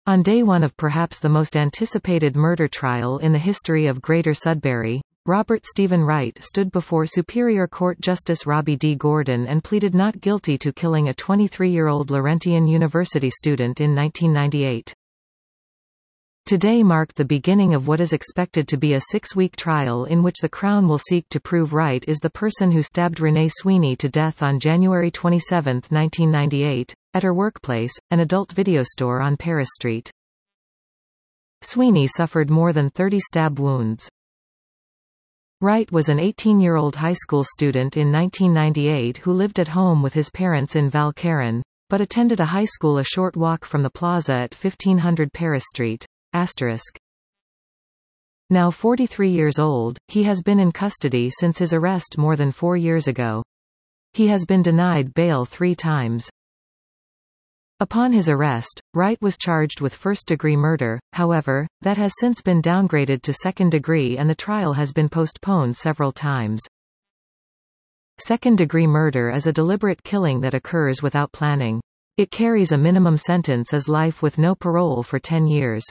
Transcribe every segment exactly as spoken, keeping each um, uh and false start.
On day one of perhaps the most anticipated murder trial in the history of Greater Sudbury, Robert Stephen Wright stood before Superior Court Justice Robbie D. Gordon and pleaded not guilty to killing a twenty-three-year-old Laurentian University student in nineteen ninety-eight. Today marked the beginning of what is expected to be a six-week trial in which the Crown will seek to prove Wright is the person who stabbed Renee Sweeney to death on January twenty-seventh, nineteen ninety-eight, at her workplace, an adult video store on Paris Street. Sweeney suffered more than thirty stab wounds. Wright was an eighteen-year-old high school student in nineteen ninety-eight who lived at home with his parents in Val Caron, but attended a high school a short walk from the plaza at fifteen hundred Paris Street. Asterisk. Now forty-three years old, he has been in custody since his arrest more than four years ago. He has been denied bail three times. Upon his arrest, Wright was charged with first-degree murder, however, that has since been downgraded to second-degree and the trial has been postponed several times. Second-degree murder is a deliberate killing that occurs without planning. It carries a minimum sentence as life with no parole for ten years.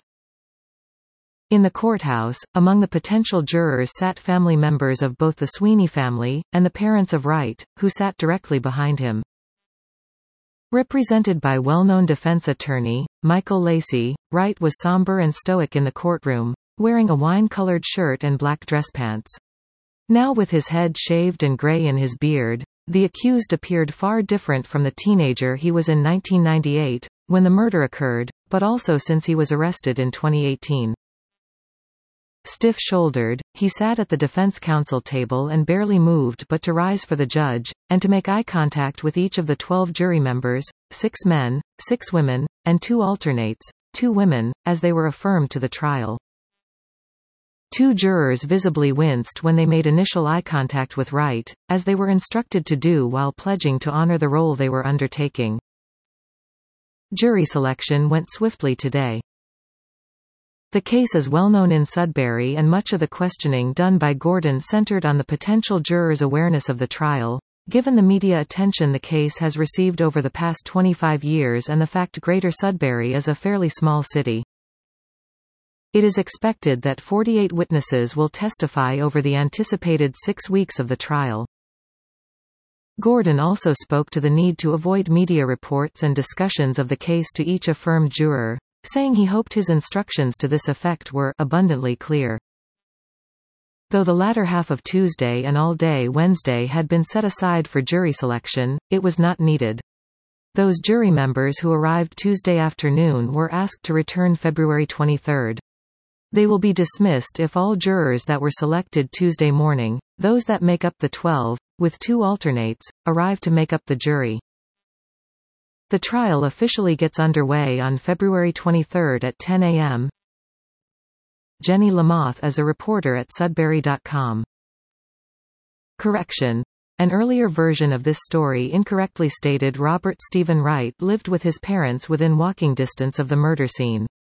In the courthouse, among the potential jurors sat family members of both the Sweeney family, and the parents of Wright, who sat directly behind him. Represented by well-known defense attorney, Michael Lacey, Wright was somber and stoic in the courtroom, wearing a wine-colored shirt and black dress pants. Now with his head shaved and gray in his beard, the accused appeared far different from the teenager he was in nineteen ninety-eight, when the murder occurred, but also since he was arrested in twenty eighteen. Stiff-shouldered, he sat at the defense counsel table and barely moved but to rise for the judge, and to make eye contact with each of the twelve jury members, six men, six women, and two alternates, two women, as they were affirmed to the trial. Two jurors visibly winced when they made initial eye contact with Wright, as they were instructed to do while pledging to honor the role they were undertaking. Jury selection went swiftly today. The case is well known in Sudbury and much of the questioning done by Gordon centered on the potential jurors' awareness of the trial, given the media attention the case has received over the past twenty-five years and the fact Greater Sudbury is a fairly small city. It is expected that forty-eight witnesses will testify over the anticipated six weeks of the trial. Gordon also spoke to the need to avoid media reports and discussions of the case to each affirmed juror, saying he hoped his instructions to this effect were abundantly clear. Though the latter half of Tuesday and all day Wednesday had been set aside for jury selection, it was not needed. Those jury members who arrived Tuesday afternoon were asked to return February twenty-third. They will be dismissed if all jurors that were selected Tuesday morning, those that make up the twelve, with two alternates, arrive to make up the jury. The trial officially gets underway on February twenty-third at ten a m Jenny Lamoth is a reporter at Sudbury dot com. Correction. An earlier version of this story incorrectly stated Robert Stephen Wright lived with his parents within walking distance of the murder scene.